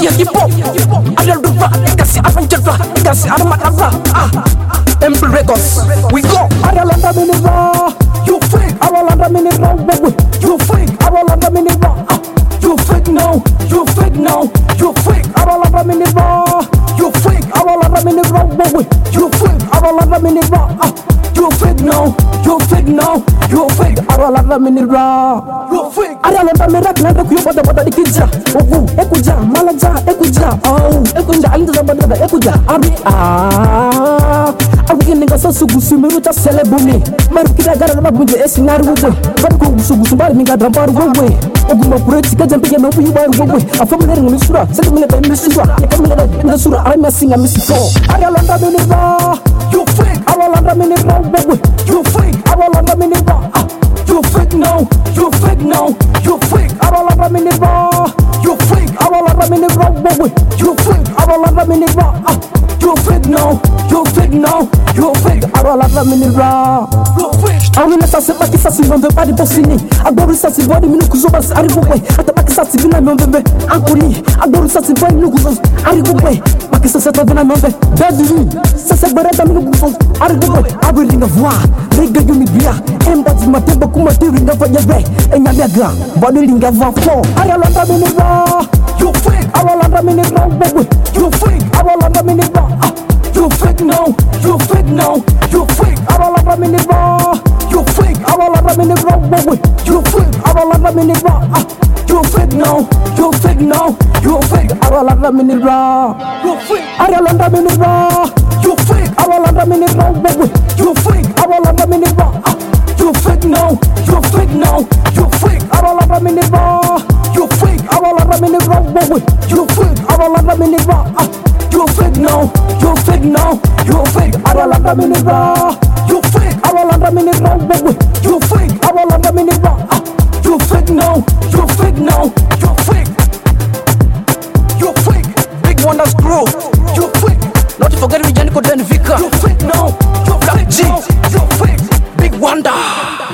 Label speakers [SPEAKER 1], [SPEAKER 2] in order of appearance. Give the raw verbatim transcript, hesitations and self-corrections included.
[SPEAKER 1] Yipo, Adel Duva, Kasi Avanjava, Kasi Aramatava, ah, Temple Records, we go.
[SPEAKER 2] Aralanda Minira,
[SPEAKER 1] You fake,
[SPEAKER 2] Aralanda Minira,
[SPEAKER 1] you fake,
[SPEAKER 2] Aralanda Minira,
[SPEAKER 1] you fake now, you fake now, you fake,
[SPEAKER 2] Aralanda Minira,
[SPEAKER 1] you fake,
[SPEAKER 2] Aralanda Minira,
[SPEAKER 1] you fake,
[SPEAKER 2] Aralanda Minira,
[SPEAKER 1] you fake now, you fake now, you fake,
[SPEAKER 2] Aralanda Minira,
[SPEAKER 1] you fake.
[SPEAKER 2] Aralanda Minira, Nanda Kuyobada Bada Dikija, Ogu, Ekuja, Malaja, Ekuja, oh, Ekunja, Alinda Bada, Ekuja, Abi, ah, Awininga Sugu Sumiruta Celebuni, Marukida Garabunja, Esinari Wood, Baku Sugu Minga Dambar Wowe, Oguma Puratika, Jampian, no Puba Wowe, a familiar Misura, Settlement in Misura, a Misura, I'm a singer, Miss Four, Aralanda Minira,
[SPEAKER 1] You fake,
[SPEAKER 2] Aralanda Minira,
[SPEAKER 1] you fake,
[SPEAKER 2] Aralanda Minira,
[SPEAKER 1] you fake now, you fake now, you fake,
[SPEAKER 2] Aralanda Minira,
[SPEAKER 1] you fake,
[SPEAKER 2] Aralanda Minira,
[SPEAKER 1] you fake,
[SPEAKER 2] Aralanda Minira,
[SPEAKER 1] you fake now, you fake now, you fake,
[SPEAKER 2] Aralanda Minira.
[SPEAKER 1] you fake.
[SPEAKER 2] Awina sasa baki sasa ngombe badi bosini adoru sasa bodi minukuzo bas arigwe atabaki sasa bina ngombe ankuri adoru sasa bodi minukuzo arigwe baki sasa tabina ngombe badi sasa barata minukuzo arigwe abiringa voix rega yumi bia embadi matemba kumati ringa fanyebe enyaga bodi ringa va fo Aralanda Minira
[SPEAKER 1] You fake,
[SPEAKER 2] Aralanda Minira
[SPEAKER 1] you fake,
[SPEAKER 2] Aralanda Minira
[SPEAKER 1] you fake now, you fake now, you fake,
[SPEAKER 2] Aralanda Minira
[SPEAKER 1] you fake,
[SPEAKER 2] Aralanda Minira
[SPEAKER 1] you fake,
[SPEAKER 2] Aralanda Minira
[SPEAKER 1] you fake now, you fake now, you fake,
[SPEAKER 2] Aralanda Minira
[SPEAKER 1] you fake,
[SPEAKER 2] Aralanda Minira
[SPEAKER 1] you fake,
[SPEAKER 2] Aralanda Minira
[SPEAKER 1] you fake,
[SPEAKER 2] Aralanda Minira
[SPEAKER 1] you fake now, you fake now, you fake,
[SPEAKER 2] Aralanda Minira
[SPEAKER 1] you fake,
[SPEAKER 2] Aralanda Minira
[SPEAKER 1] you fake,
[SPEAKER 2] Aralanda Minira
[SPEAKER 1] you fake now, you fake now, you fake,
[SPEAKER 2] Aralanda Minira
[SPEAKER 1] you fake,
[SPEAKER 2] Aralanda Minira
[SPEAKER 1] you fake,
[SPEAKER 2] Aralanda Minira
[SPEAKER 1] you fake now, you fake now, you fake, you fake, Big Wonders Crew, you fake,
[SPEAKER 2] Not to forget Vijay Koden Vika
[SPEAKER 1] you fake now, you fake
[SPEAKER 2] G.
[SPEAKER 1] now, you fake,
[SPEAKER 2] Big Wonder